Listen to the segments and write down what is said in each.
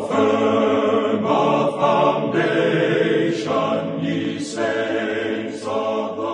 firm a foundation, ye saints of the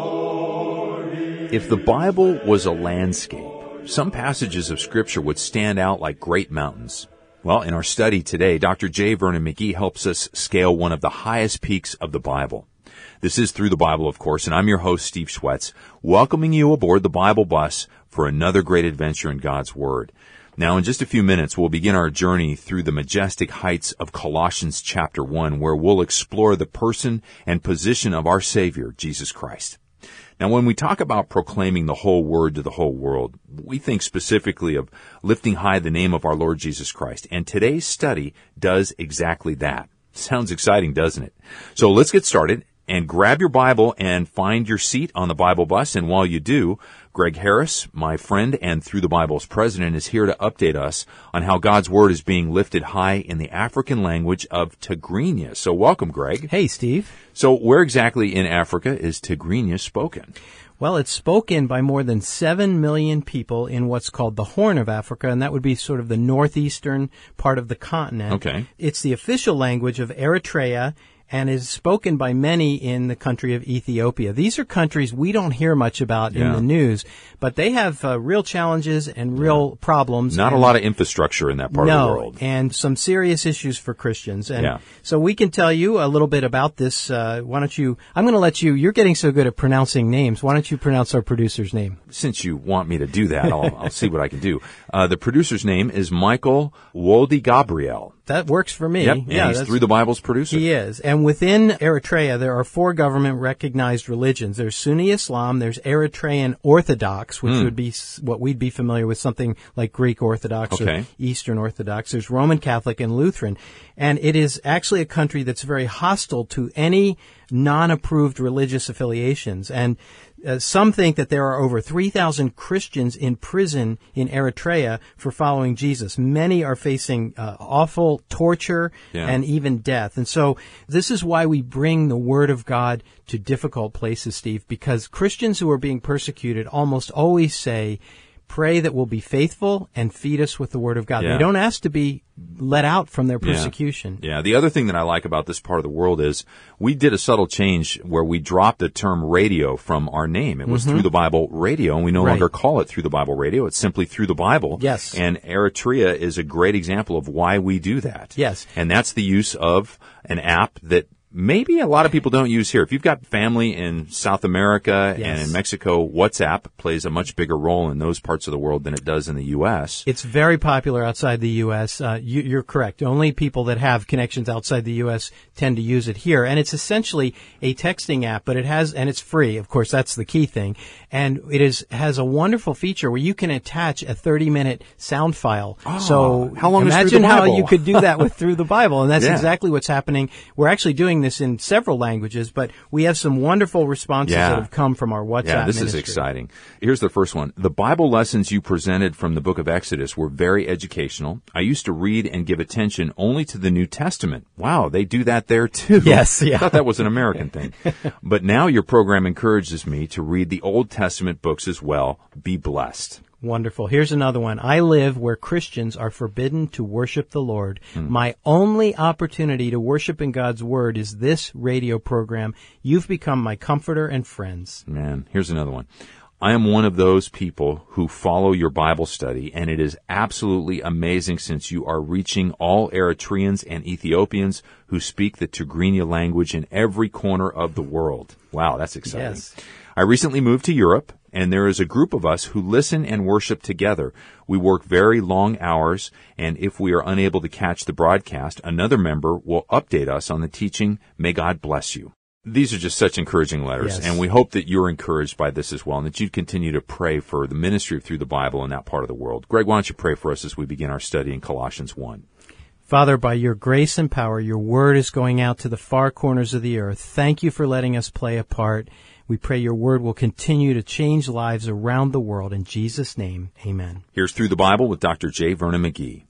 Lord. If the Bible was a landscape, some passages of Scripture would stand out like great mountains. Well, in our study today, Dr. J. Vernon McGee helps us scale one of the highest peaks of the Bible. This is Through the Bible, of course, and I'm your host, Steve Schwetz, welcoming you aboard the Bible bus for another great adventure in God's Word. Now, in just a few minutes, we'll begin our journey through the majestic heights of Colossians chapter 1, where we'll explore the person and position of our Savior, Jesus Christ. Now, when we talk about proclaiming the whole Word to the whole world, we think specifically of lifting high the name of our Lord Jesus Christ. And today's study does exactly that. Sounds exciting, doesn't it? So let's get started and grab your Bible and find your seat on the Bible bus. And while you do, Greg Harris, my friend and Through the Bible's president, is here to update us on how God's Word is being lifted high in the African language of Tigrinya. So welcome, Greg. Hey, Steve. So where exactly in Africa is Tigrinya spoken? Well, it's spoken by more than 7 million people in what's called the Horn of Africa, and that would be sort of the northeastern part of the continent. Okay. It's the official language of Eritrea and is spoken by many in the country of Ethiopia. These are countries we don't hear much about in the news, but they have real challenges and real problems. Not a lot of infrastructure in that part of the world. And some serious issues for Christians. And so we can tell you a little bit about this. Why don't you, I'm going to let you, you're getting so good at pronouncing names. Why don't you pronounce our producer's name? Since you want me to do that, I'll see what I can do. The producer's name is Michael Wodi Gabriel. That works for me. Yep, and he's Through the Bible's producer. He is. And within Eritrea, there are 4 government-recognized religions. There's Sunni Islam, there's Eritrean Orthodox, which would be what we'd be familiar with, something like Greek Orthodox or Eastern Orthodox. There's Roman Catholic and Lutheran. And it is actually a country that's very hostile to any non-approved religious affiliations. And some think that there are over 3,000 Christians in prison in Eritrea for following Jesus. Many are facing awful torture and even death. And so this is why we bring the Word of God to difficult places, Steve, because Christians who are being persecuted almost always say, pray that we'll be faithful and feed us with the Word of God. They don't ask to be let out from their persecution. Yeah, the other thing that I like about this part of the world is we did a subtle change where we dropped the term radio from our name. It was Through the Bible Radio, and we no longer call it Through the Bible Radio. It's simply Through the Bible. Yes. And Eritrea is a great example of why we do that. Yes. And that's the use of an app that maybe a lot of people don't use here. If you've got family in South America and in Mexico, WhatsApp plays a much bigger role in those parts of the world than it does in the U.S. It's very popular outside the U.S. You're correct. Only people that have connections outside the U.S. tend to use it here. And it's essentially a texting app, but and it's free. Of course, that's the key thing. And it has a wonderful feature where you can attach a 30-minute sound file. So how long imagine is Through the how Bible? you could do that with Through the Bible. And that's exactly what's happening. We're actually doing this in several languages, but we have some wonderful responses that have come from our WhatsApp this ministry. is exciting. Here's the first one. The Bible lessons you presented from the book of Exodus were very educational. I used to read and give attention only to the New Testament. Wow, they do that there too. Yes, I thought that was an American thing. But now your program encourages me to read the Old Testament books as well. Be blessed. Wonderful. Here's another one. I live where Christians are forbidden to worship the Lord. My only opportunity to worship in God's Word is this radio program. You've become my comforter and friends. Man, here's another one. I am one of those people who follow your Bible study, and it is absolutely amazing since you are reaching all Eritreans and Ethiopians who speak the Tigrinya language in every corner of the world. Wow, that's exciting. Yes. I recently moved to Europe, and there is a group of us who listen and worship together. We work very long hours, and if we are unable to catch the broadcast, another member will update us on the teaching. May God bless you. These are just such encouraging letters, and we hope that you're encouraged by this as well, and that you continue to pray for the ministry Through the Bible in that part of the world. Greg, why don't you pray for us as we begin our study in Colossians 1? Father, by your grace and power, your Word is going out to the far corners of the earth. Thank you for letting us play a part. We pray your Word will continue to change lives around the world. In Jesus' name, amen. Here's Through the Bible with Dr. J. Vernon McGee.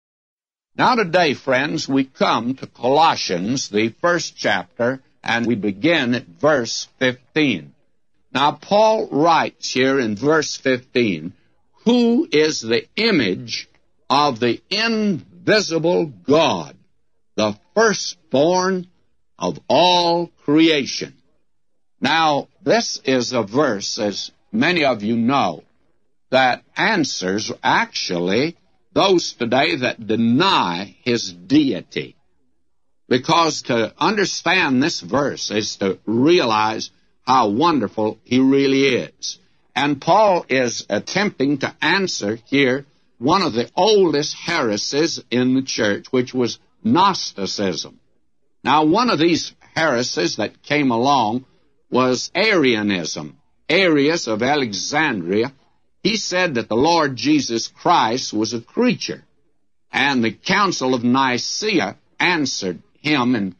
Now today, friends, we come to Colossians, the first chapter, and we begin at verse 15. Now, Paul writes here in verse 15, who is the image of the invisible invisible God, the firstborn of all creation. Now, this is a verse, as many of you know, that answers actually those today that deny his deity. Because to understand this verse is to realize how wonderful he really is. And Paul is attempting to answer here one of the oldest heresies in the church, which was Gnosticism. Now, one of these heresies that came along was Arianism. Arius of Alexandria, he said that the Lord Jesus Christ was a creature. And the Council of Nicaea answered him in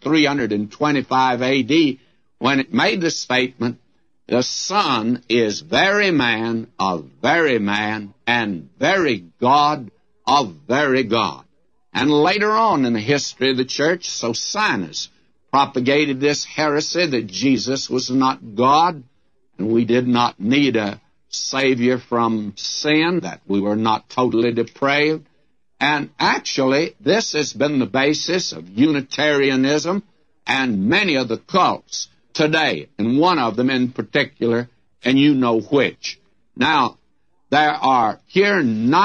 325 A.D. when it made the statement, the Son is very man of very man and very God of very God. And later on in the history of the church, Socinus propagated this heresy that Jesus was not God and we did not need a Savior from sin, that we were not totally depraved. And actually, this has been the basis of Unitarianism and many of the cults today, and one of them in particular, and you know which. Now, there are here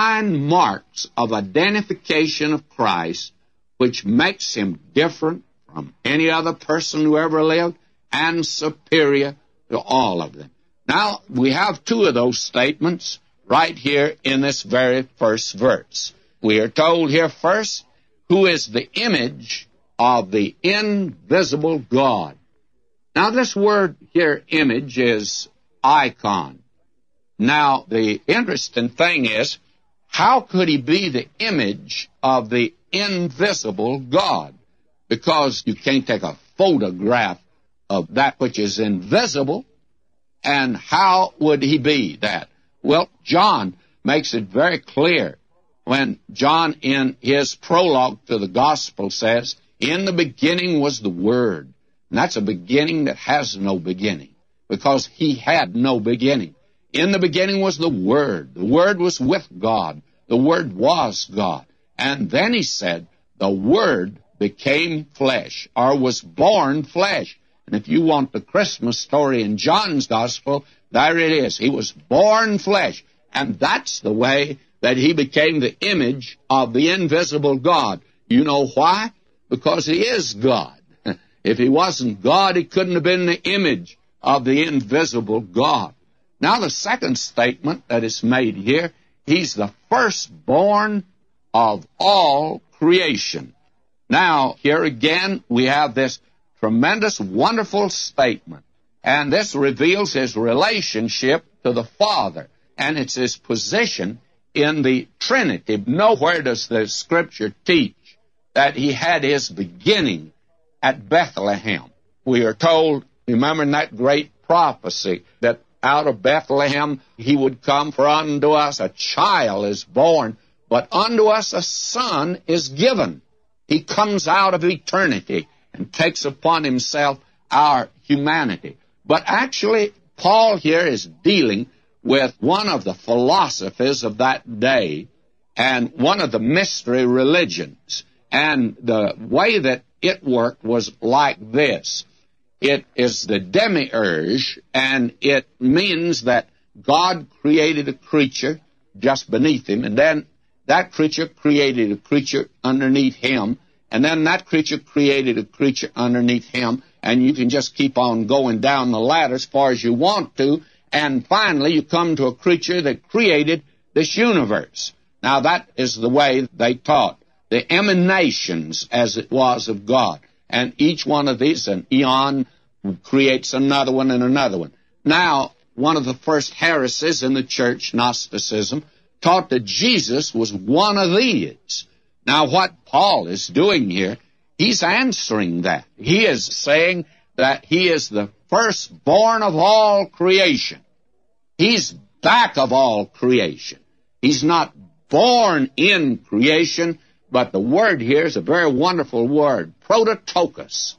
9 marks of identification of Christ which makes him different from any other person who ever lived and superior to all of them. Now, we have 2 of those statements right here in this very first verse. We are told here first, who is the image of the invisible God. Now, this word here, image, is icon. Now, the interesting thing is, how could he be the image of the invisible God? Because you can't take a photograph of that which is invisible. And how would he be that? Well, John makes it very clear when John, in his prologue to the gospel, says, in the beginning was the Word. And that's a beginning that has no beginning, because he had no beginning. In the beginning was the Word. The Word was with God. The Word was God. And then he said, the Word became flesh, or was born flesh. And if you want the Christmas story in John's Gospel, there it is. He was born flesh. And that's the way that he became the image of the invisible God. You know why? Because he is God. If he wasn't God, he couldn't have been the image of the invisible God. Now, the second statement that is made here, he's the firstborn of all creation. Now, here again, we have this tremendous, wonderful statement. And this reveals his relationship to the Father. And it's his position in the Trinity. Nowhere does the Scripture teach that he had his beginning at Bethlehem. We are told, remembering that great prophecy, that out of Bethlehem he would come, for unto us a child is born, but unto us a son is given. He comes out of eternity and takes upon himself our humanity. But actually, Paul here is dealing with one of the philosophies of that day and one of the mystery religions. And the way that it worked was like this. It is the demiurge, and it means that God created a creature just beneath him, and then that creature created a creature underneath him, and then that creature created a creature underneath him, and you can just keep on going down the ladder as far as you want to, and finally you come to a creature that created this universe. Now, that is the way they taught. The emanations, as it was, of God. And each one of these, an eon, creates another one and another one. Now, one of the first heresies in the church, Gnosticism, taught that Jesus was one of these. Now, what Paul is doing here, he's answering that. He is saying that he is the firstborn of all creation. He's back of all creation. He's not born in creation, but the word here is a very wonderful word, prototokos,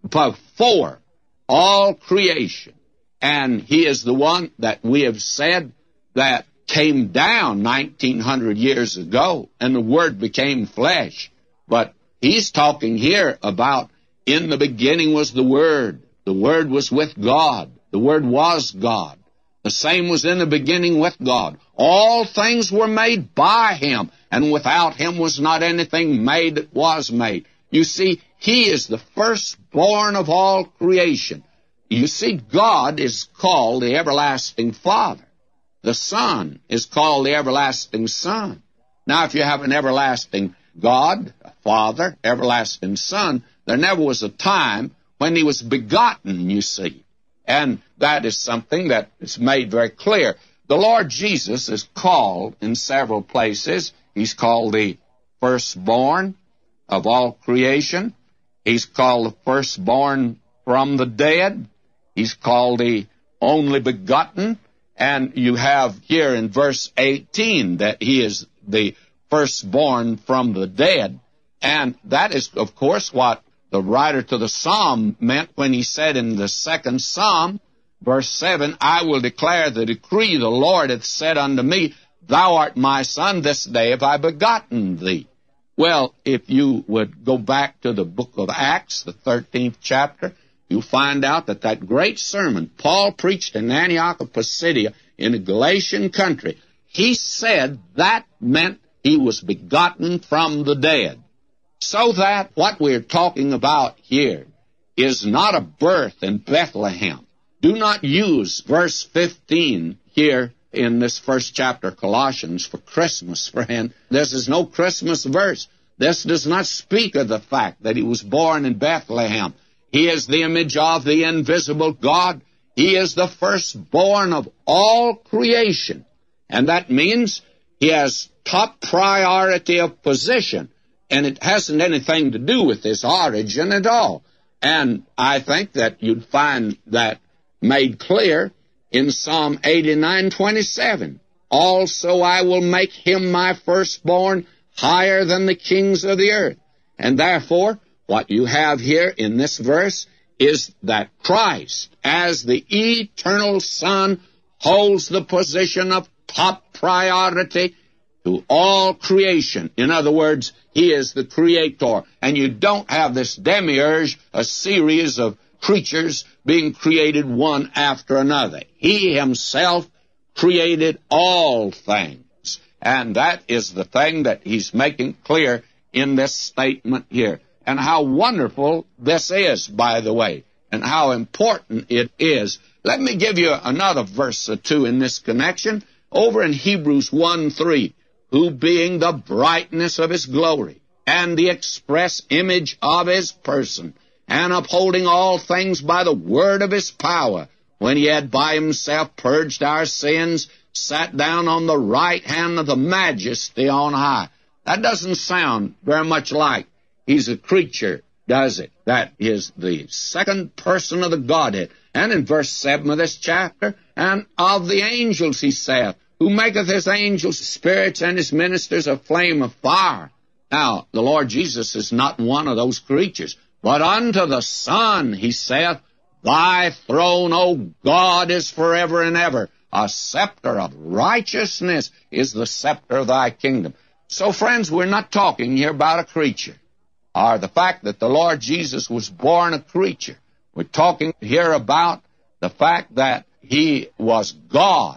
before all creation. And he is the one that we have said that came down 1900 years ago, and the Word became flesh But he's talking here about in the beginning was the Word. The Word was with God. The Word was God. The same was in the beginning with God. All things were made by Him, and without Him was not anything made that was made. You see, He is the firstborn of all creation. You see, God is called the everlasting Father. The Son is called the everlasting Son. Now, if you have an everlasting God, a Father, everlasting Son, there never was a time when He was begotten, you see. And that is something that is made very clear. The Lord Jesus is called in several places. He's called the firstborn of all creation. He's called the firstborn from the dead. He's called the only begotten. And you have here in verse 18 that He is the firstborn from the dead. And that is, of course, what the writer to the Psalm meant when he said in the second Psalm, verse 7, I will declare the decree the Lord hath said unto me, Thou art my son, this day have I begotten thee. Well, if you would go back to the book of Acts, the 13th chapter, you'll find out that that great sermon Paul preached in Antioch of Pisidia in the Galatian country, he said that meant he was begotten from the dead. So that what we're talking about here is not a birth in Bethlehem. Do not use verse 15 here in this first chapter of Colossians for Christmas, friend. This is no Christmas verse. This does not speak of the fact that He was born in Bethlehem. He is the image of the invisible God. He is the firstborn of all creation. And that means He has top priority of position. And it hasn't anything to do with His origin at all. And I think that you'd find that made clear in Psalm 89:27. Also I will make Him my firstborn higher than the kings of the earth. And therefore, what you have here in this verse is that Christ, as the eternal Son, holds the position of top priority to all creation. In other words, He is the Creator. And you don't have this demiurge, a series of creatures being created one after another. He Himself created all things. And that is the thing that He's making clear in this statement here. And how wonderful this is, by the way, and how important it is. Let me give you another verse or two in this connection. Over in Hebrews 1:3. Who being the brightness of His glory, and the express image of His person, and upholding all things by the word of His power, when He had by Himself purged our sins, sat down on the right hand of the Majesty on high. That doesn't sound very much like He's a creature, does it? That is the second person of the Godhead. And in verse 7 of this chapter, and of the angels He saith, who maketh His angels spirits and His ministers a flame of fire. Now, the Lord Jesus is not one of those creatures. But unto the Son He saith, Thy throne, O God, is forever and ever. A scepter of righteousness is the scepter of Thy kingdom. So, friends, we're not talking here about a creature, or the fact that the Lord Jesus was born a creature. We're talking here about the fact that He was God.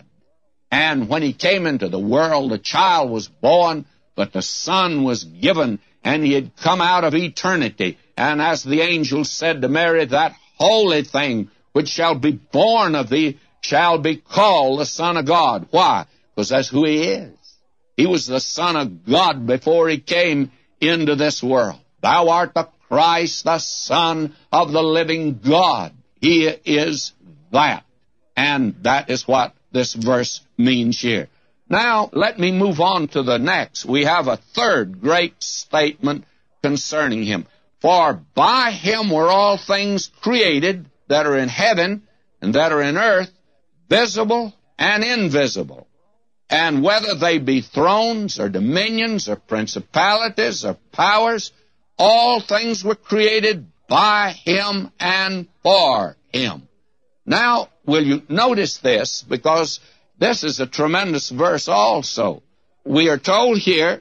And when He came into the world, the child was born, but the Son was given, and He had come out of eternity. And as the angel said to Mary, that holy thing which shall be born of thee shall be called the Son of God. Why? Because that's who He is. He was the Son of God before He came into this world. Thou art the Christ, the Son of the living God. He is that. And that is what this verse means here. Now, let me move on to the next. We have a third great statement concerning Him. For by Him were all things created that are in heaven and that are in earth, visible and invisible. And whether they be thrones or dominions or principalities or powers, all things were created by Him and for Him. Now, will you notice this? Because this is a tremendous verse also. We are told here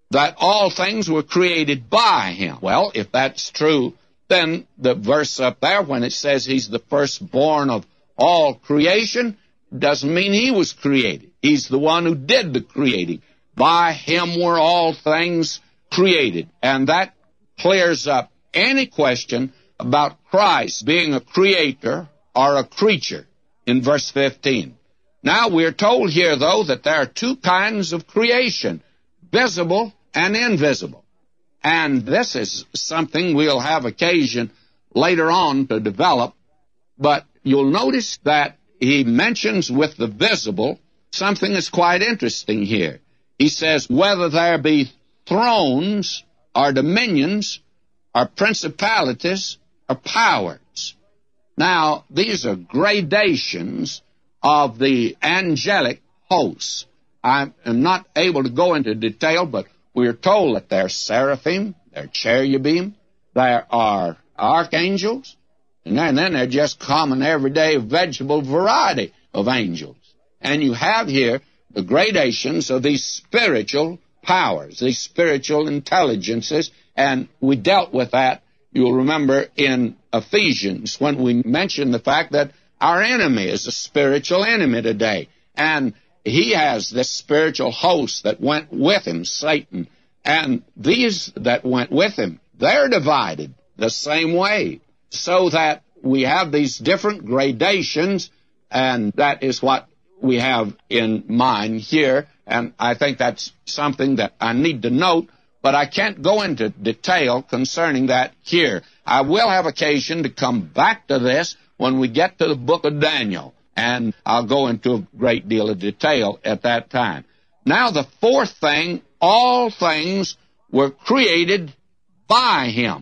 that all things were created by him. Well, if that's true, then the verse up there, when it says he's the firstborn of all creation, doesn't mean he was created. He's the one who did the creating. By him were all things created. And that clears up any question about Christ being a creator or a creature in verse 15. Now, we're told here, though, that there are two kinds of creation, visible and invisible. And this is something we'll have occasion later on to develop. But you'll notice that he mentions with the visible something that's quite interesting here. He says, whether there be thrones or dominions or principalities or powers. Now, these are gradations of the angelic hosts. I am not able to go into detail, but we're told that there are seraphim, there are cherubim, there are archangels, and then there are just common, everyday, vegetable variety of angels. And you have here the gradations of these spiritual powers, these spiritual intelligences, and we dealt with that, you'll remember, in Ephesians, when we mentioned the fact that our enemy is a spiritual enemy today, and he has this spiritual host that went with him, Satan, and these that went with him, they're divided the same way, so that we have these different gradations, and that is what we have in mind here, and I think that's something that I need to note, but I can't go into detail concerning that here. I will have occasion to come back to this when we get to the book of Daniel, and I'll go into a great deal of detail at that time. Now, the fourth thing, all things were created by him.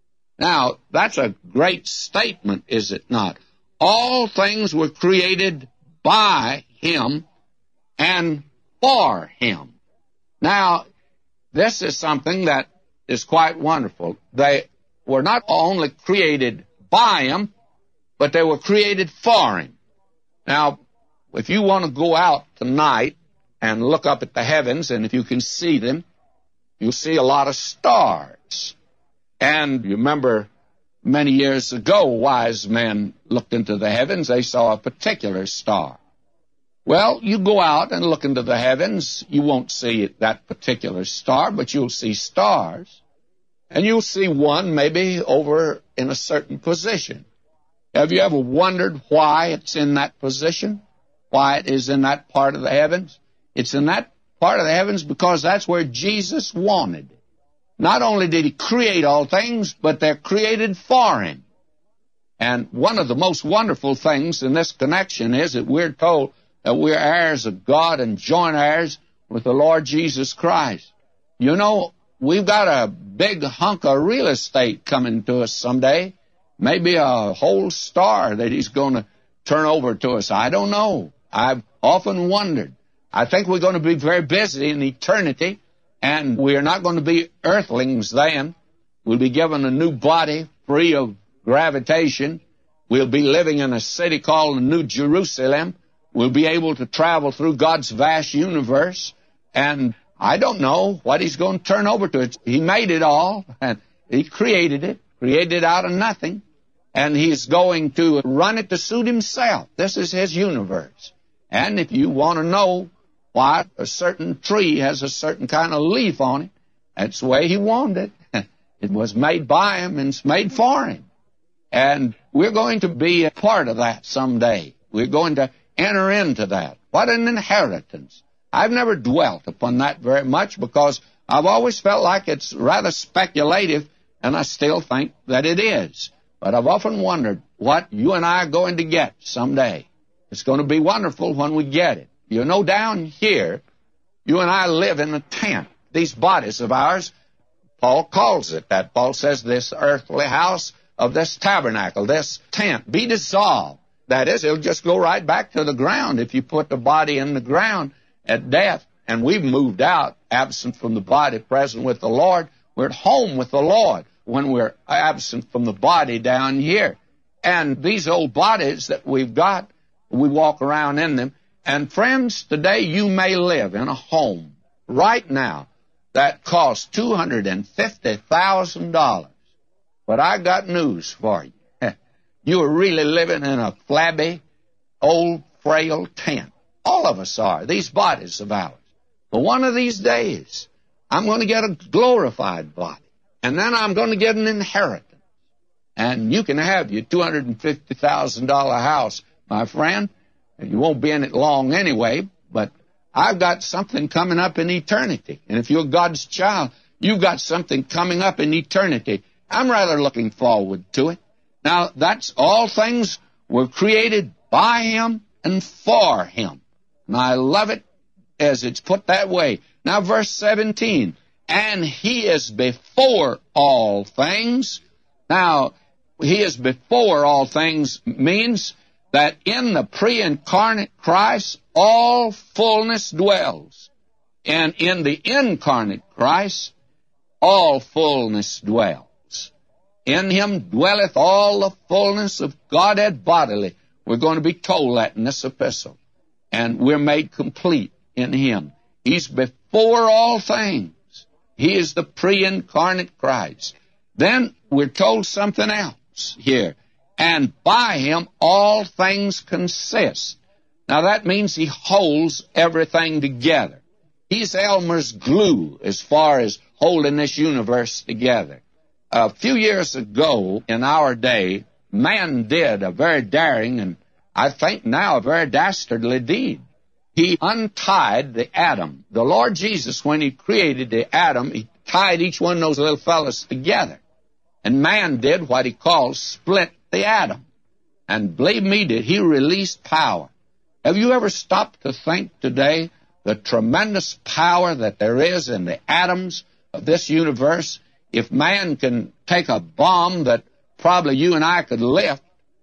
Now, that's a great statement, is it not? All things were created by him and for him. Now, this is something that is quite wonderful. They were not only created by him, but they were created for him. Now, if you want to go out tonight and look up at the heavens, and if you can see them, you'll see a lot of stars. And you remember many years ago, wise men looked into the heavens, they saw a particular star. Well, you go out and look into the heavens, you won't see that particular star, but you'll see stars. And you'll see one maybe over in a certain position. Have you ever wondered why it's in that position? Why it is in that part of the heavens? It's in that part of the heavens because that's where Jesus wanted it. Not only did he create all things, but they're created for him. And one of the most wonderful things in this connection is that we're told that we're heirs of God and joint heirs with the Lord Jesus Christ. You know, we've got a big hunk of real estate coming to us someday. Maybe a whole star that he's going to turn over to us. I don't know. I've often wondered. I think we're going to be very busy in eternity, and we are not going to be earthlings then. We'll be given a new body free of gravitation. We'll be living in a city called the New Jerusalem. We'll be able to travel through God's vast universe, and I don't know what he's going to turn over to it. He made it all, and he created it out of nothing, and he's going to run it to suit himself. This is his universe. And if you want to know why a certain tree has a certain kind of leaf on it, that's the way he wanted it. It was made by him, and it's made for him. And we're going to be a part of that someday. We're going to enter into that. What an inheritance. I've never dwelt upon that very much because I've always felt like it's rather speculative, and I still think that it is. But I've often wondered what you and I are going to get someday. It's going to be wonderful when we get it. You know, down here, you and I live in a tent. These bodies of ours, Paul calls it that. Paul says this earthly house of this tabernacle, this tent, be dissolved. That is, it'll just go right back to the ground if you put the body in the ground at death. And we've moved out, absent from the body, present with the Lord. We're at home with the Lord when we're absent from the body down here. And these old bodies that we've got, we walk around in them. And friends, today you may live in a home right now that cost $250,000. But I got news for you. You are really living in a flabby, old, frail tent. All of us are, these bodies of ours. But one of these days, I'm going to get a glorified body. And then I'm going to get an inheritance. And you can have your $250,000 house, my friend. And you won't be in it long anyway, but I've got something coming up in eternity. And if you're God's child, you've got something coming up in eternity. I'm rather looking forward to it. Now, that's all things were created by Him and for Him. And I love it as it's put that way. Now, verse 17, and He is before all things. Now, He is before all things means that in the pre-incarnate Christ, all fullness dwells. And in the incarnate Christ, all fullness dwells. In Him dwelleth all the fullness of Godhead bodily. We're going to be told that in this epistle. And we're made complete in Him. He's before all things. He is the pre-incarnate Christ. Then we're told something else here. And by Him all things consist. Now that means He holds everything together. He's Elmer's glue as far as holding this universe together. A few years ago in our day, man did a very daring and I think now a very dastardly deed. He untied the atom. The Lord Jesus, when He created the atom, He tied each one of those little fellas together. And man did what He called split the atom. And believe me, did He release power. Have you ever stopped to think today the tremendous power that there is in the atoms of this universe? If man can take a bomb that probably you and I could lift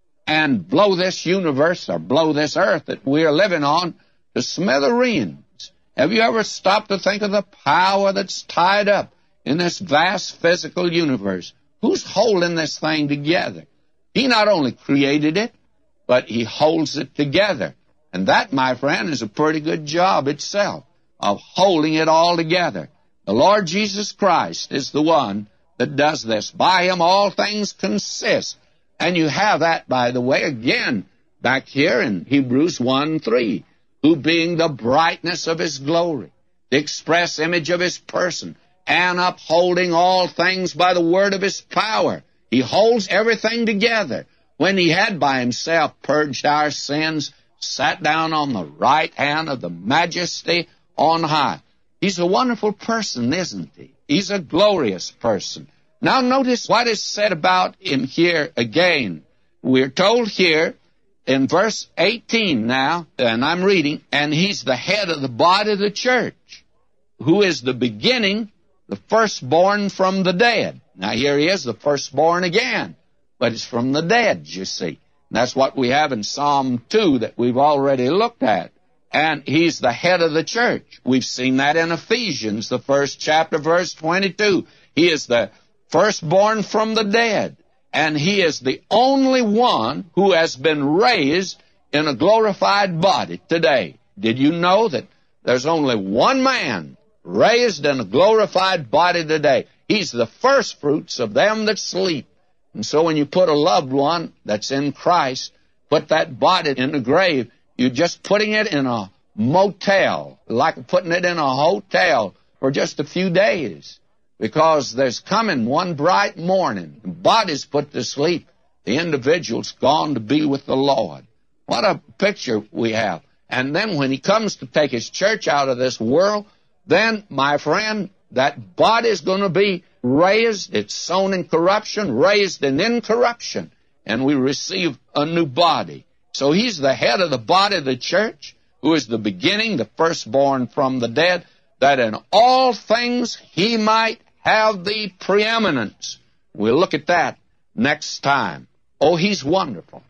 and blow this universe or blow this earth that we're living on to smithereens. Have you ever stopped to think of the power that's tied up in this vast physical universe? Who's holding this thing together? He not only created it, but He holds it together. And that, my friend, is a pretty good job itself of holding it all together. The Lord Jesus Christ is the one that does this. By Him all things consist. And you have that, by the way, again, back here in Hebrews 1:3. Who being the brightness of His glory, the express image of His person, and upholding all things by the word of His power. He holds everything together. When He had by Himself purged our sins, sat down on the right hand of the Majesty on high. He's a wonderful person, isn't He? He's a glorious person. Now notice what is said about Him here again. We're told here, in verse 18 now, and I'm reading, and He's the head of the body of the church, who is the beginning, the firstborn from the dead. Now here He is, the firstborn again, but it's from the dead, you see. And that's what we have in Psalm 2 that we've already looked at. And He's the head of the church. We've seen that in Ephesians, the 1st chapter, verse 22. He is the firstborn from the dead. And He is the only one who has been raised in a glorified body today. Did you know that there's only one man raised in a glorified body today? He's the first fruits of them that sleep. And so when you put a loved one that's in Christ, put that body in the grave, you're just putting it in a motel, like putting it in a hotel for just a few days. Because there's coming one bright morning, the body's put to sleep, the individual's gone to be with the Lord. What a picture we have. And then when He comes to take His church out of this world, then, my friend, that body's going to be raised. It's sown in corruption, raised in incorruption, and we receive a new body. So He's the head of the body of the church, who is the beginning, the firstborn from the dead, that in all things He might have the preeminence. We'll look at that next time. Oh, He's wonderful.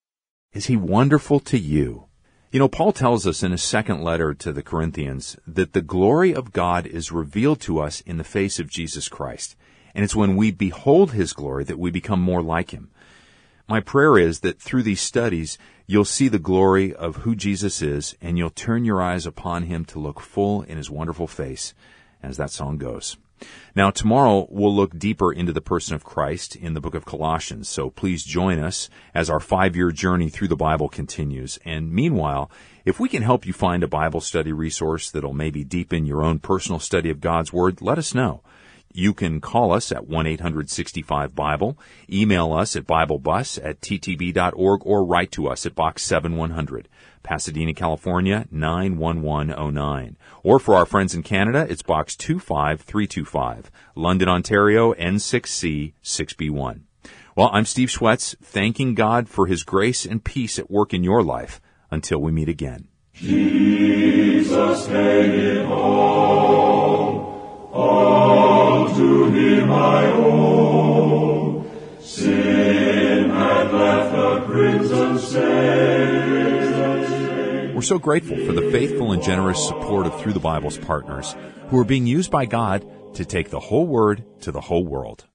Is He wonderful to you? You know, Paul tells us in his second letter to the Corinthians that the glory of God is revealed to us in the face of Jesus Christ. And it's when we behold His glory that we become more like Him. My prayer is that through these studies, you'll see the glory of who Jesus is, and you'll turn your eyes upon Him to look full in His wonderful face. as that song goes. Now, tomorrow we'll look deeper into the person of Christ in the book of Colossians, so please join us as our 5-year journey through the Bible continues. And meanwhile, if we can help you find a Bible study resource that'll maybe deepen your own personal study of God's Word, let us know. You can call us at 1-800-65-BIBLE, email us at BibleBus@ttb.org, or write to us at Box 7100, Pasadena, California, 91109. Or for our friends in Canada, it's Box 25325, London, Ontario, N6C 6B1. Well, I'm Steve Schwetz, thanking God for His grace and peace at work in your life. Until we meet again. Jesus made it all to Him I owe. Sin had left a crimson stain. We're so grateful for the faithful and generous support of Through the Bible's partners, who are being used by God to take the whole Word to the whole world.